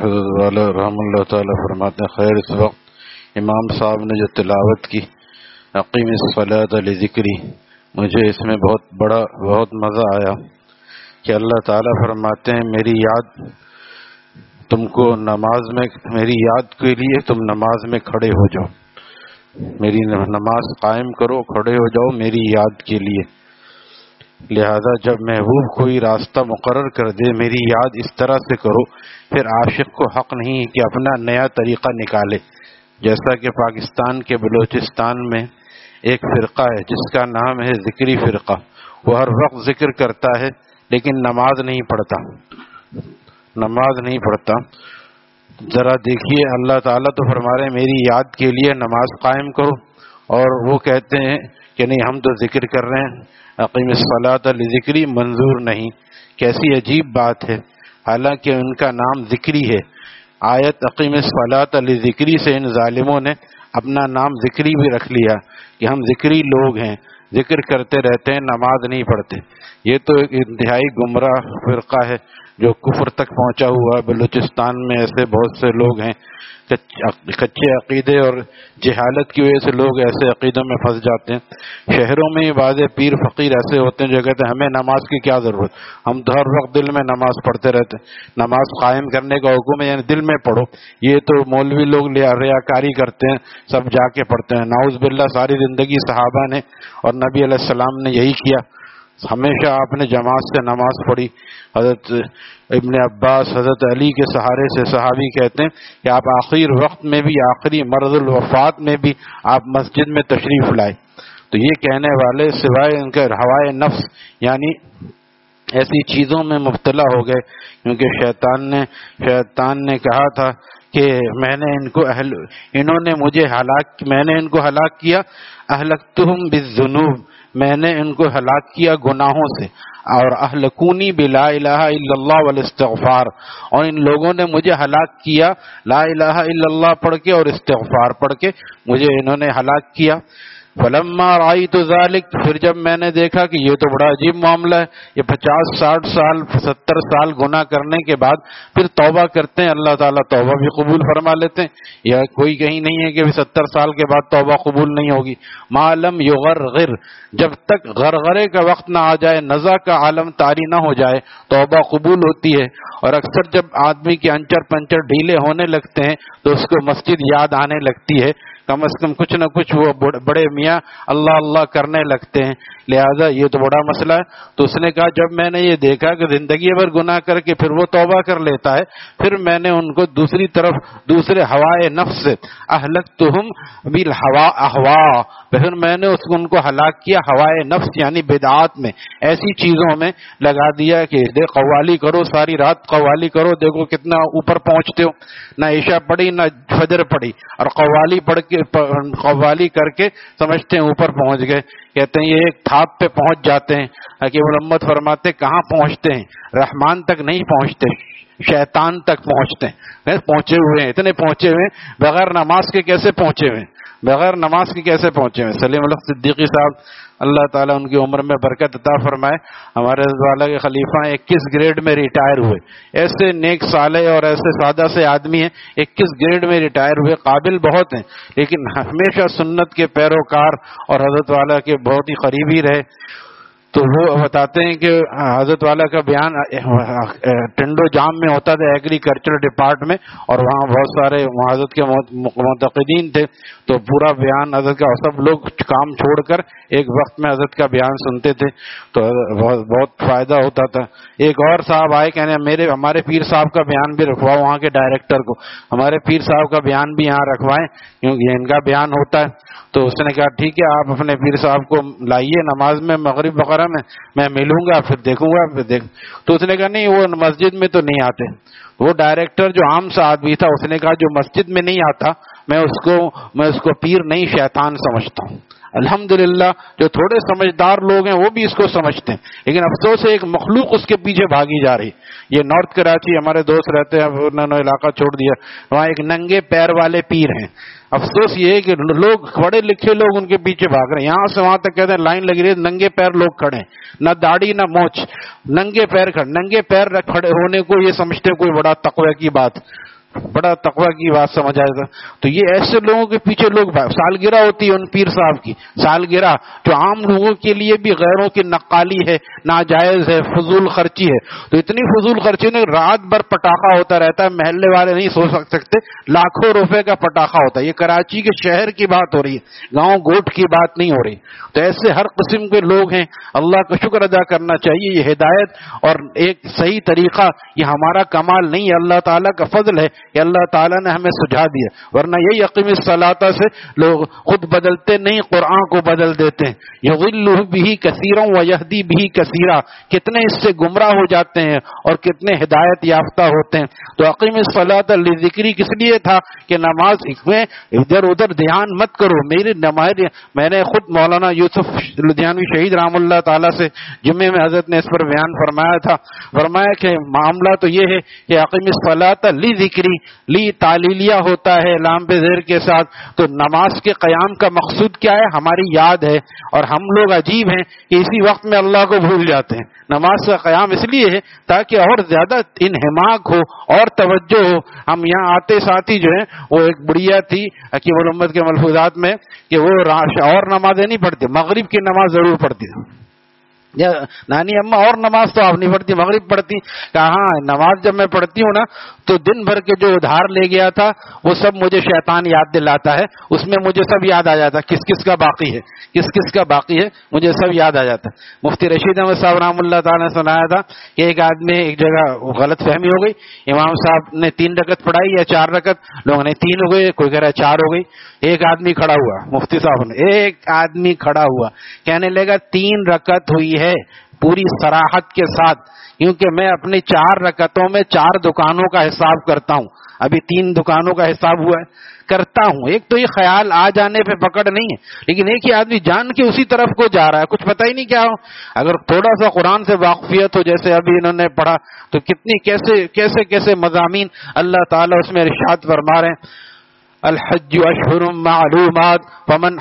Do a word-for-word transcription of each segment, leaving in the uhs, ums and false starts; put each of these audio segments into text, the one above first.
حضرت والا رحم اللہ تعالی فرماتے ہیں خیر اس وقت امام صاحب نے جو تلاوت کی اقیم الصلاۃ لذکری، مجھے اس میں بہت بڑا بہت مزہ آیا کہ اللہ تعالیٰ فرماتے ہیں میری یاد تم کو نماز میں، میری یاد کے لیے تم نماز میں کھڑے ہو جاؤ، میری نماز قائم کرو، کھڑے ہو جاؤ میری یاد کے لیے۔ لہذا جب محبوب کوئی راستہ مقرر کر دے میری یاد اس طرح سے کرو، پھر عاشق کو حق نہیں کہ اپنا نیا طریقہ نکالے۔ جیسا کہ پاکستان کے بلوچستان میں ایک فرقہ ہے جس کا نام ہے ذکری فرقہ، وہ ہر وقت ذکر کرتا ہے لیکن نماز نہیں پڑھتا، نماز نہیں پڑھتا۔ ذرا دیکھیے اللہ تعالیٰ تو فرما رہے ہیں میری یاد کے لیے نماز قائم کرو، اور وہ کہتے ہیں کہ نہیں ہم تو ذکر کر رہے ہیں، اقیم الصلاۃ لذکری منظور نہیں۔ کیسی عجیب بات ہے، حالانکہ ان کا نام ذکری ہے۔ آیت اقیم الصلاۃ لذکری سے ان ظالموں نے اپنا نام ذکری بھی رکھ لیا کہ ہم ذکری لوگ ہیں، ذکر کرتے رہتے ہیں، نماز نہیں پڑھتے۔ یہ تو ایک انتہائی گمراہ فرقہ ہے جو کفر تک پہنچا ہوا ہے۔ بلوچستان میں ایسے بہت سے لوگ ہیں، کچے عقیدے اور جہالت کی وجہ سے لوگ ایسے عقیدوں میں پھنس جاتے ہیں۔ شہروں میں بعض پیر فقیر ایسے ہوتے ہیں جو کہتے ہیں ہمیں نماز کی کیا ضرورت، ہم تو ہر وقت دل میں نماز پڑھتے رہتے ہیں، نماز قائم کرنے کا حکم ہے یعنی دل میں پڑھو۔ یہ تو مولوی لوگ ریاکاری کرتے ہیں، سب جا کے پڑھتے ہیں۔ نعوذ باللہ، ساری زندگی صحابہ نے اور نبی علیہ السلام نے یہی کیا، ہمیشہ آپ نے جماعت سے نماز پڑھی۔ حضرت ابن عباس حضرت علی کے سہارے سے صحابی کہتے ہیں کہ آپ آخر وقت میں بھی، آخری مرض الوفات میں بھی آپ مسجد میں تشریف لائے۔ تو یہ کہنے والے سوائے ان کے ہوائے نفس یعنی ایسی چیزوں میں مبتلا ہو گئے، کیونکہ شیطان نے شیطان نے کہا تھا کہ میں نے ان کو اہل انہوں نے مجھے ہلاک میں نے ان کو ہلاک کیا، اہلکتہم بالذنوب، میں نے ان کو ہلاک کیا گناہوں سے، اور اہلکونی بلا الہ الا اللہ والاستغفار، اور ان لوگوں نے مجھے ہلاک کیا لا الہ الا اللہ پڑھ کے اور استغفار پڑھ کے مجھے انہوں نے ہلاک کیا۔ فلما رأیت ذلک، پھر جب میں نے دیکھا کہ یہ تو بڑا عجیب معاملہ ہے، یہ پچاس ساٹھ سال ستر سال گناہ کرنے کے بعد پھر توبہ کرتے ہیں، اللہ تعالیٰ توبہ بھی قبول فرما لیتے ہیں۔ یا کوئی کہیں نہیں ہے کہ ستر سال کے بعد توبہ قبول نہیں ہوگی۔ ما لم یغرغر، جب تک غرغرے کا وقت نہ آ جائے، نزع کا عالم طاری نہ ہو جائے، توبہ قبول ہوتی ہے۔ اور اکثر جب آدمی کے انچر پنچر ڈھیلے ہونے لگتے ہیں تو اس کو مسجد یاد آنے لگتی ہے، کم از کم کچھ نہ کچھ وہ بڑے میاں اللہ اللہ کرنے لگتے ہیں، لہذا یہ تو بڑا مسئلہ ہے۔ تو اس نے کہا جب میں نے یہ دیکھا کہ زندگی بھر گناہ کر کے پھر وہ توبہ کر لیتا ہے، پھر میں نے ان کو دوسری طرف دوسرے ہوائے نفس سے اہلکتہم بالہوا اہوا، پھر میں نے اس ان کو ہلاک کیا ہوائے نفس یعنی بدعات میں، ایسی چیزوں میں لگا دیا کہ دے قوالی کرو، ساری رات قوالی کرو، دیکھو کتنا اوپر پہنچتے ہو، نہ عشاء پڑھی نہ فجر پڑھی، اور قوالی پڑھ کے قوالی کر کے سمجھتے ہیں اوپر پہنچ گئے۔ کہتے ہیں یہ ایک تھاپ پہ پہنچ جاتے ہیں۔ حکیم الامت فرماتے کہاں پہنچتے ہیں، رحمان تک نہیں پہنچتے، شیطان تک پہنچتے ہیں۔ پہنچے ہوئے ہیں، اتنے پہنچے ہوئے ہیں، بغیر نماز کے کیسے پہنچے ہوئے ہیں، بغیر نماز کے کیسے پہنچے ہوئے ہیں۔ سلیم الحق صدیقی صاحب اللہ تعالیٰ ان کی عمر میں برکت عطا فرمائے، ہمارے حضرت والا کے خلیفہ اکیس گریڈ میں ریٹائر ہوئے۔ ایسے نیک صالح اور ایسے سادہ سے آدمی ہیں، اکیس گریڈ میں ریٹائر ہوئے، قابل بہت ہیں، لیکن ہمیشہ سنت کے پیروکار اور حضرت والا کے بہت ہی قریبی رہے۔ تو وہ بتاتے ہیں کہ حضرت والا کا بیان ٹنڈو جام میں ہوتا تھا ایگریکلچر ڈپارٹ میں، اور وہاں بہت سارے حضرت کے معتقدین تھے، تو پورا بیان حضرت کا سب لوگ کام چھوڑ کر ایک وقت میں حضرت کا بیان سنتے تھے، تو بہت فائدہ ہوتا تھا۔ ایک اور صاحب آئے کہنے میرے ہمارے پیر صاحب کا بیان بھی رکھواؤ، وہاں کے ڈائریکٹر کو ہمارے پیر صاحب کا بیان بھی یہاں رکھوائیں کیونکہ ان کا بیان ہوتا ہے۔ تو اس نے کہا ٹھیک ہے آپ اپنے پیر صاحب کو لائیے نماز میں، مغرب وغیرہ میں میں ملوں گا پھر دیکھوں گا پھر دیکھ تو اس نے کہا نہیں وہ مسجد میں تو نہیں آتے۔ وہ ڈائریکٹر جو عام سا آدمی تھا اس نے کہا جو مسجد میں نہیں آتا میں اس کو میں اس کو پیر نہیں شیطان سمجھتا ہوں۔ الحمدللہ جو تھوڑے سمجھدار لوگ ہیں وہ بھی اس کو سمجھتے ہیں، لیکن افسوس ہے ایک مخلوق اس کے پیچھے بھاگی جا رہی۔ یہ نارتھ کراچی ہمارے دوست رہتے ہیں، انہوں نے علاقہ چھوڑ دیا، وہاں ایک ننگے پیر والے پیر ہیں، افسوس یہ ہے کہ لوگ پڑھے لکھے لوگ ان کے پیچھے بھاگ رہے ہیں، یہاں سے وہاں تک کہتے ہیں لائن لگی رہی ہے، ننگے پیر لوگ کھڑے ہیں، نہ داڑھی نہ مونچھ، ننگے پیر کھڑے ننگے پیر کھڑے ہونے کو یہ سمجھتے کوئی بڑا تقوی کی بات، بڑا تقوی کی بات سمجھ آئے گا. تو یہ ایسے لوگوں کے پیچھے لوگ سالگرہ ہوتی ہے ان پیر صاحب کی، سالگرہ جو عام لوگوں کے لیے بھی غیروں کی نقالی ہے، ناجائز ہے، فضول خرچی ہے. تو اتنی فضول خرچی نے رات بھر پٹاخہ ہوتا رہتا ہے، محلے والے نہیں سو سکتے، لاکھوں روپے کا پٹاخہ ہوتا ہے. یہ کراچی کے شہر کی بات ہو رہی ہے، گاؤں گوٹ کی بات نہیں ہو رہی. تو ایسے ہر قسم کے لوگ ہیں، اللہ کا شکر ادا کرنا چاہیے. یہ ہدایت اور ایک صحیح طریقہ یہ ہمارا کمال نہیں ہے، اللہ تعالیٰ کا فضل ہے کہ اللہ تعالیٰ نے ہمیں سجھا دیا، ورنہ یہ یقین الصلاۃ سے لوگ خود بدلتے نہیں، قرآن کو بدل دیتے ہیں. یضل بہ کثیرا ویہدی بہ کثیرا، کتنے اس سے گمراہ ہو جاتے ہیں اور کتنے ہدایت یافتہ ہوتے ہیں. تو اقیم الصلاۃ لذکری کس لیے تھا کہ نماز میں ادھر ادھر دھیان مت کرو. میری نماز میں نے خود مولانا یوسف لدھیانوی شہید رحم اللہ تعالیٰ سے جمعے میں حضرت نے اس پر بیان فرمایا تھا، فرمایا کہ معاملہ تو یہ ہے کہ اقیم الصلاۃ لذکری، لی تعلیلیہ ہوتا ہے لام پہ زیر کے ساتھ. تو نماز کے قیام کا مقصود کیا ہے؟ ہماری یاد ہے. اور ہم لوگ عجیب ہیں کہ اسی وقت میں اللہ کو بھول جاتے ہیں. نماز کا قیام اس لیے ہے تاکہ اور زیادہ انہماک ہو اور توجہ ہو. ہم یہاں آتے ساتھ ہی جو ہے وہ ایک بڑھیا تھی حکیم الامت کے ملفوظات میں کہ وہ اور نمازیں نہیں پڑھتی، مغرب کی نماز ضرور پڑھتی. نانی اماں اور نماز تو آپ نہیں پڑھتی، مغرب پڑھتی. کہاں نماز جب میں پڑھتی ہوں نا تو دن بھر کے جو ادھار لے گیا تھا وہ سب مجھے شیطان یاد دلاتا ہے، اس میں مجھے سب یاد آ جاتا ہے کس کس کا باقی ہے، کس کس کا باقی ہے، مجھے سب یاد آ جاتا ہے. مفتی رشید احمد صاحب رحم اللہ تعالیٰ نے سنایا تھا کہ ایک آدمی ایک جگہ غلط فہمی ہو گئی، امام صاحب نے تین رکعت پڑھائی یا چار رکعت، لوگوں نے تین ہو گئی، کوئی کہہ رہا ہے چار ہو گئی. ایک آدمی کھڑا ہوا، مفتی صاحب نے ایک آدمی کھڑا ہوا کہنے لگا تین رکعت ہوئی ہے پوری صراحت کے ساتھ، کیونکہ میں اپنی چار رکعتوں میں چار دکانوں کا حساب کرتا ہوں، ابھی تین دکانوں کا حساب ہوا ہے کرتا ہوں. ایک تو یہ خیال آ جانے پہ پکڑ نہیں ہے، لیکن ایک ہی آدمی جان کے اسی طرف کو جا رہا ہے، کچھ پتہ ہی نہیں کیا ہو. اگر تھوڑا سا قرآن سے واقفیت ہو جیسے ابھی انہوں نے پڑھا تو کتنی کیسے کیسے کیسے مضامین اللہ تعالیٰ اس میں ارشاد فرما رہے ہیں. الحج اشہر معلومات فمن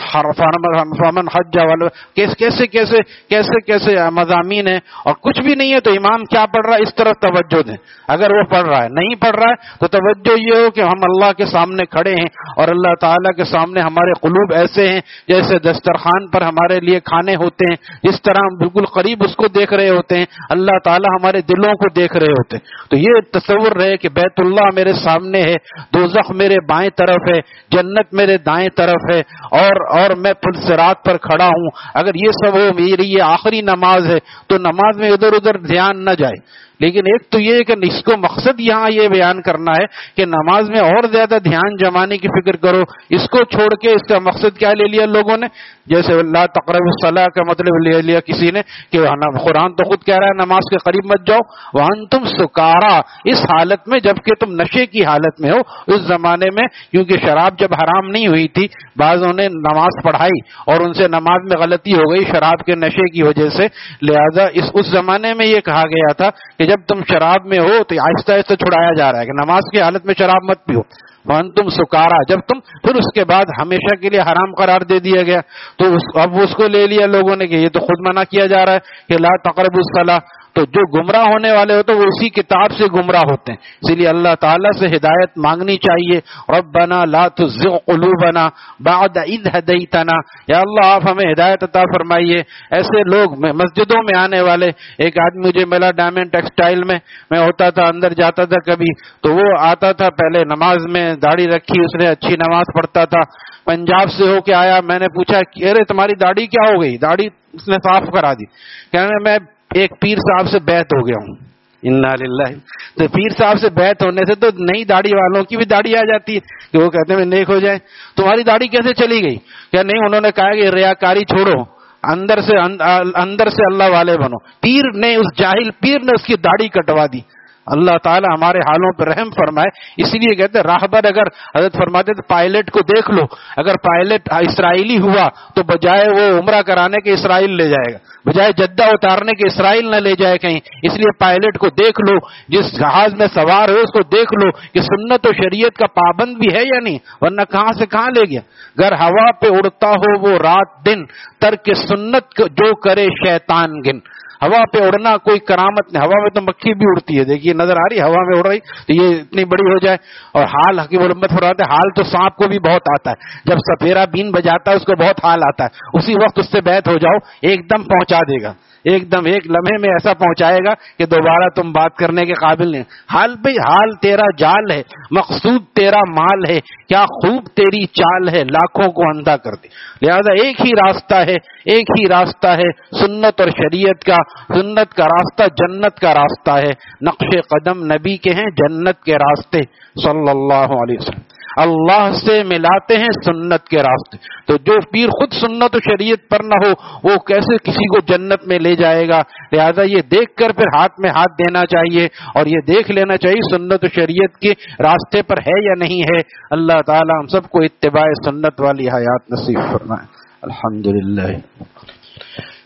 فمن حج کیسے کیسے کیسے کیسے کیسے مضامین ہیں. اور کچھ بھی نہیں ہے تو امام کیا پڑھ رہا ہے اس طرف توجہ دیں. اگر وہ پڑھ رہا ہے نہیں پڑھ رہا ہے تو توجہ یہ ہو کہ ہم اللہ کے سامنے کھڑے ہیں اور اللہ تعالیٰ کے سامنے ہمارے قلوب ایسے ہیں جیسے دسترخوان پر ہمارے لیے کھانے ہوتے ہیں، جس طرح ہم بالکل قریب اس کو دیکھ رہے ہوتے ہیں، اللہ تعالیٰ ہمارے دلوں کو دیکھ رہے ہوتے ہیں. تو یہ تصور رہے کہ بیت اللہ میرے سامنے ہے، دوزخ میرے بائیں طرف ہے، جنت میرے دائیں طرف ہے، اور اور میں پل صراط پر کھڑا ہوں. اگر یہ سب ہو، میری یہ آخری نماز ہے تو نماز میں ادھر ادھر دھیان نہ جائے. لیکن ایک تو یہ کہ اس کو مقصد یہاں یہ بیان کرنا ہے کہ نماز میں اور زیادہ دھیان جمانے کی فکر کرو. اس کو چھوڑ کے اس کا مقصد کیا لے لیا لوگوں نے؟ جیسے لا تقربوا الصلاۃ کا مطلب لے لیا کسی نے کہ قرآن تو خود کہہ رہا ہے نماز کے قریب مت جاؤ، وانتم سکارا، اس حالت میں جبکہ تم نشے کی حالت میں ہو. اس زمانے میں کیونکہ شراب جب حرام نہیں ہوئی تھی، بعضوں نے نماز پڑھائی اور ان سے نماز میں غلطی ہو گئی شراب کے نشے کی وجہ سے. لہذا اس اس زمانے میں یہ کہا گیا تھا کہ جب تم شراب میں ہو تو آہستہ آہستہ چھڑایا جا رہا ہے کہ نماز کی حالت میں شراب مت پیو. وانتم سکارا، جب تم پھر اس کے بعد ہمیشہ کے لیے حرام قرار دے دیا گیا. تو اس اب اس کو لے لیا لوگوں نے کہ یہ تو خود منع کیا جا رہا ہے کہ لا تقربوا الصلاۃ. تو جو گمراہ ہونے والے ہوتے وہ اسی کتاب سے گمراہ ہوتے ہیں. اسی لیے اللہ تعالیٰ سے ہدایت مانگنی چاہیے. ربنا لا تزغ قلوبنا بعد اذ ہدیتنا، یا اللہ آپ ہمیں ہدایت عطا فرمائیے. ایسے لوگ مسجدوں میں آنے والے، ایک آدمی مجھے ملا ڈائمنڈ ٹیکسٹائل میں، میں ہوتا تھا اندر جاتا تھا کبھی، تو وہ آتا تھا پہلے نماز میں داڑھی رکھی، اس نے اچھی نماز پڑھتا تھا، پنجاب سے ہو کے آیا. میں نے پوچھا ارے تمہاری داڑھی کیا ہو گئی؟ داڑھی اس نے صاف کرا دی. کہنے میں ایک پیر صاحب سے بیعت ہو گیا ہوں. انا للہ. تو پیر صاحب سے بیعت ہونے سے تو نئی داڑھی والوں کی بھی داڑھی آ جاتی ہے کہ وہ کہتے ہیں نیک ہو جائے. تمہاری داڑھی کیسے چلی گئی؟ کیا نہیں انہوں نے کہا کہ ریاکاری چھوڑو، اندر سے اندر سے اللہ والے بنو. پیر نے، اس جاہل پیر نے اس کی داڑھی کٹوا دی. اللہ تعالی ہمارے حالوں پر رحم فرمائے. اس لیے کہتے ہیں راہبر اگر حضرت فرماتے تھے پائلٹ کو دیکھ لو, اگر پائلٹ اسرائیلی ہوا تو بجائے وہ عمرہ کرانے کے اسرائیل لے جائے گا, بجائے جدہ اتارنے کے اسرائیل نہ لے جائے کہیں. اس لیے پائلٹ کو دیکھ لو, جس جہاز میں سوار ہو اس کو دیکھ لو کہ سنت و شریعت کا پابند بھی ہے یا نہیں, ورنہ کہاں سے کہاں لے گیا. گر ہوا پہ اڑتا ہو وہ رات دن, ترک سنت جو کرے شیطان گن. ہوا پہ اڑنا کوئی کرامت نہیں, ہوا میں تو مکھی بھی اڑتی ہے, دیکھیے نظر آ رہی ہوا میں اڑ رہی, تو یہ اتنی بڑی ہو جائے. اور حال حکیم الامت فرماتے ہیں حال تو سانپ کو بھی بہت آتا ہے, جب سپیرا بین بجاتا ہے اس کو بہت حال آتا ہے, اسی وقت اس سے بیعت ہو جاؤ ایک دم پہنچا دے گا, ایک دم ایک لمحے میں ایسا پہنچائے گا کہ دوبارہ تم بات کرنے کے قابل نہیں. حال پہ حال تیرا جال ہے, مقصود تیرا مال ہے, کیا خوب تیری چال ہے, لاکھوں کو اندھا کر دی. لہذا ایک ہی راستہ ہے, ایک ہی راستہ ہے سنت اور شریعت کا. سنت کا راستہ جنت کا راستہ ہے, نقش قدم نبی کے ہیں جنت کے راستے صلی اللہ علیہ وسلم. اللہ سے ملاتے ہیں سنت کے راستے. تو جو پیر خود سنت و شریعت پر نہ ہو وہ کیسے کسی کو جنت میں لے جائے گا. لہذا یہ دیکھ کر پھر ہاتھ میں ہاتھ دینا چاہیے, اور یہ دیکھ لینا چاہیے سنت و شریعت کے راستے پر ہے یا نہیں ہے. اللہ تعالی ہم سب کو اتباع سنت والی حیات نصیب فرمائے. الحمدللہ.